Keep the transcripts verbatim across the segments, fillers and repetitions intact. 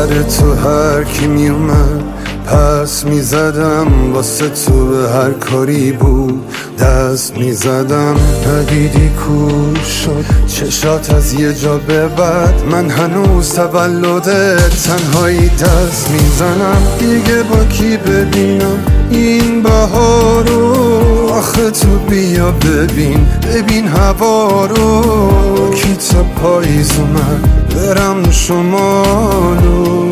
سر تو هر کی می اومد پس می زدم، واسه تو به هر کاری بود دست می زدم. ندیدی کور شد چشات از یه جا به بعد، من هنوز تولدت تنهایی دست می زنم. دیگه با کی ببینم این بهارو؟ آخه تو بیا ببین ببین هوا رو، کی تا پاییز اومد برم شمالو.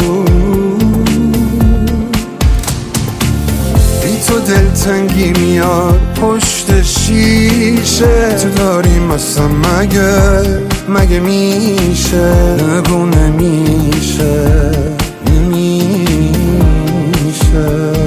بی تو دلتنگی میاد پشت شیشه، تو داری مثلا مگه مگه میشه؟ نگو نمیشه نمیشه.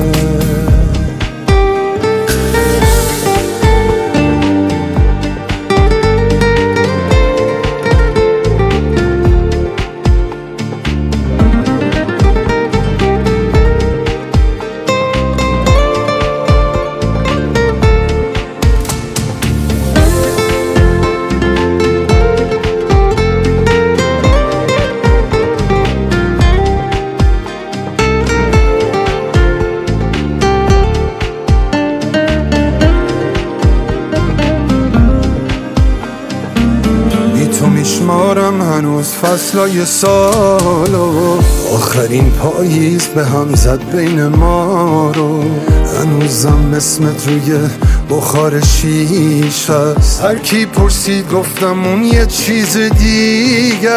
تو میشمارم هنوز فصلای سالو، آخرین پاییز به هم زد بین ما رو. هنوزم اسمت روی بخار شیش هست، هر کی پرسید گفتم اون یه چیز دیگه.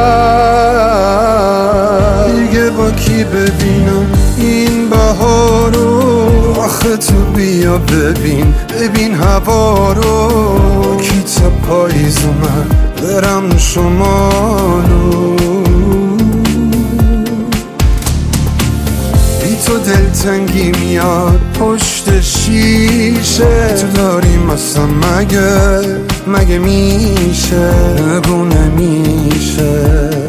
دیگه با کی ببینم این بهارو؟ آخه تو بیا ببین ببین هوا رو، کی تا پاییز اومد برم شمالو. بی تو دلتنگی میاد پشت شیشه، تو داری مثلا مگه مگه میشه؟ نگو نمیشه